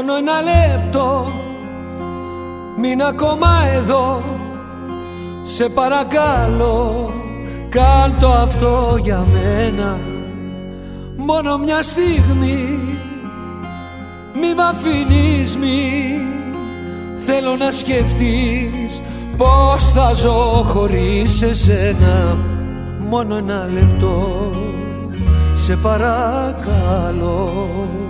Μόνο ένα λεπτό, μείν' ακόμα εδώ. Σε παρακαλώ, κάν' το αυτό για μένα. Μόνο μια στιγμή, μη μ' αφήνεις, μη. Θέλω να σκεφτείς πως θα ζω χωρίς εσένα. Μόνο ένα λεπτό, σε παρακαλώ.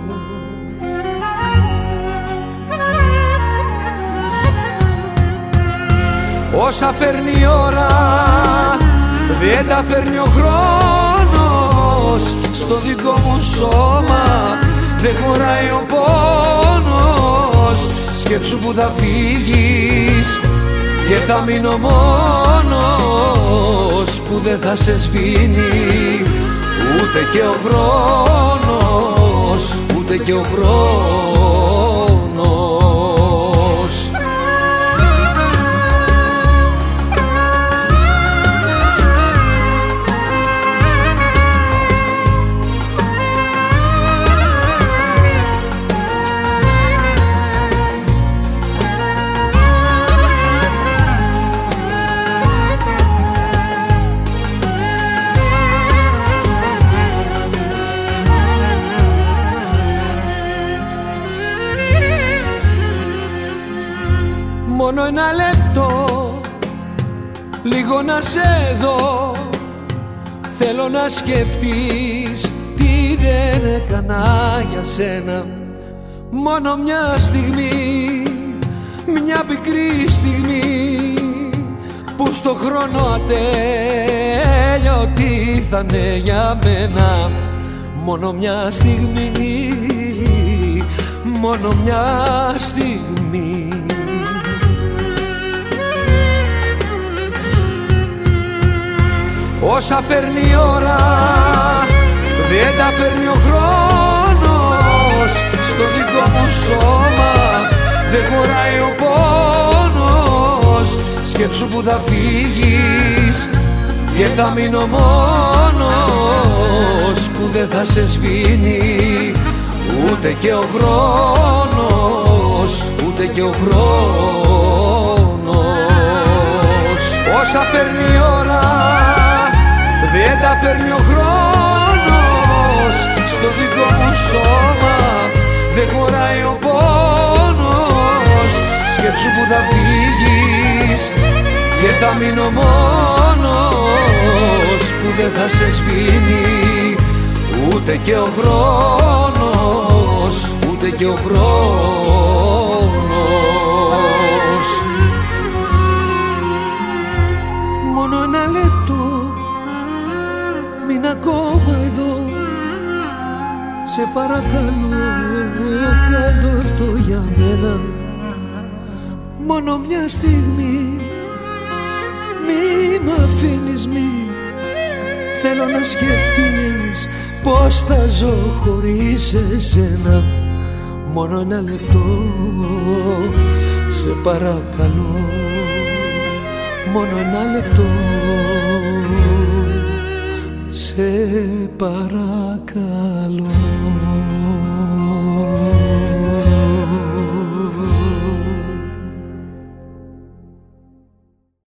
Όσα φέρνει η ώρα δεν τα φέρνει ο χρόνος. Στο δικό μου σώμα δεν χωράει ο πόνος. Σκέψου που θα φύγεις και θα μείνω μόνος, που δεν θα σε σβήνει ούτε και ο χρόνος, ούτε και ο χρόνος. Μόνο ένα λεπτό, λίγο να σε δω. Θέλω να σκεφτείς τι δεν έκανα για σένα. Μόνο μια στιγμή, μια πικρή στιγμή, που στο χρόνο ατέλειωτη θα είναι για μένα. Μόνο μια στιγμή, μόνο μια στιγμή. Όσα φέρνει η ώρα δεν τα φέρνει ο χρόνος. Στο δικό μου σώμα δεν χωράει ο πόνος. Σκέψου που θα φύγεις και θα μείνω μόνος, που δεν θα σε σβήνει ούτε και ο χρόνος, ούτε και ο χρόνος. Όσα φέρνει η ώρα δεν τα φέρνει ο χρόνος. Στο δικό μου σώμα δεν χωράει ο πόνος. Σκέψου που θα φύγεις και θα μείνω μόνος, που δεν θα σε σβήνει ούτε και ο χρόνος, ούτε και ο χρόνος. Μόνο ένα λεπτό, μείν' ακόμα εδώ. Σε παρακαλώ, κάντο αυτό για μένα. Μόνο μια στιγμή, μη μ' αφήνεις, μη. Θέλω να σκεφτείς πως θα ζω χωρίς εσένα. Μόνο ένα λεπτό, σε παρακαλώ. Μόνο ένα λεπτό, σε παρακαλώ.